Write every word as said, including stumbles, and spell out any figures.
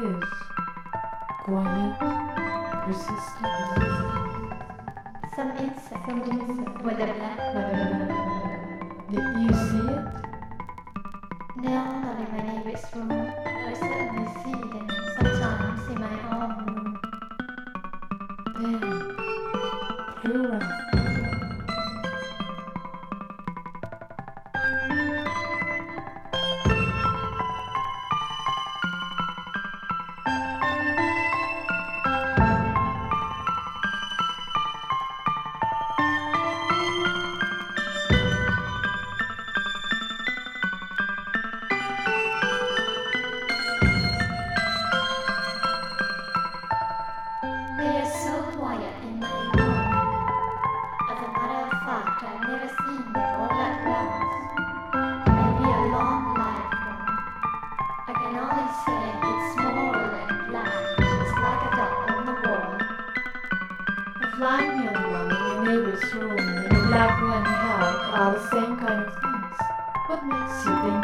is quiet, persistent. Some insect, some insect with a black feather. Did you see it? No, not in my neighbor's room. I certainly see them sometimes in my own room. Then, you're right. They are so quiet in my room. As a matter of fact, I've never seen them all at once. Maybe a long lifetime. I can only say it's small and black, just like a dot on the wall. A fly-wheeled one in your neighbor's room and a black one have all the same kind of things. What makes you think